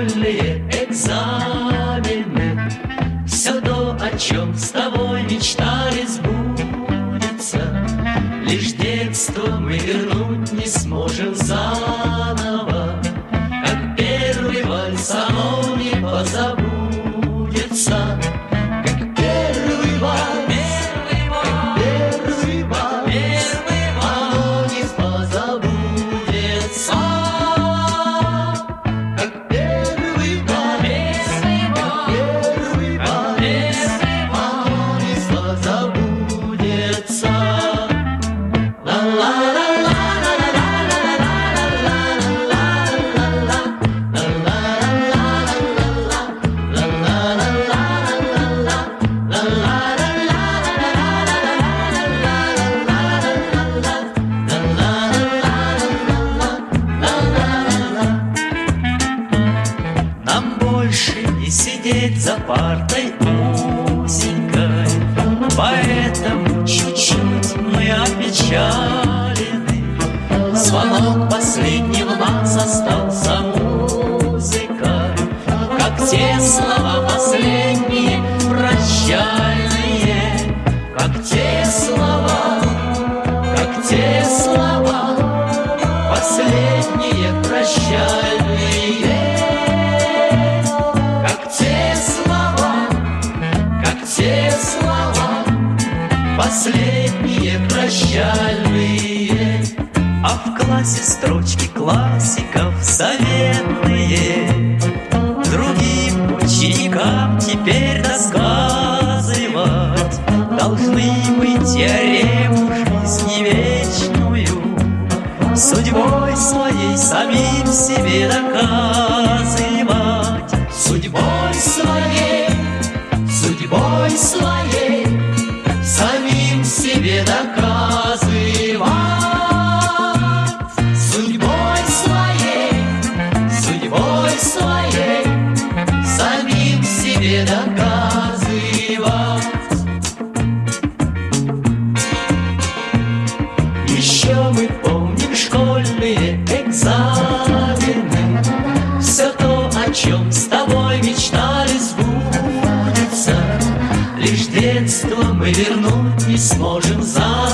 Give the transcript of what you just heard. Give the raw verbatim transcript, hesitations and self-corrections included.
школьные экзамены. Все то, о чем с тобой мечтали, сбудется. Лишь детство мы вернуть не сможем заново, как первый вальс оно не позабудется. Как первый вальс, как первый вальс, оно не позабудется. Как первый вальс, как первый вальс, оно не позабудется. Нам больше не сидеть за партой узенькой, поэтому чуть-чуть мы опечалены. Звонок последний в нас остался музыкой, как те слова последние прощальные, как те слова, как те слова последние прощальные. Те слова последние прощальные, а в классе строчки классиков заветные другим ученикам теперь рассказывать должны мы теорему жизни вечную, судьбой своей самим себе доказывать, судьбой своей, судьбой своей самим себе доказывать, судьбой своей, судьбой своей самим себе доказывать. Еще мы помним школьные экзамены, все то, о чем с тобой мечтали, сбудется. Лишь детство мы вернуть не сможем заново,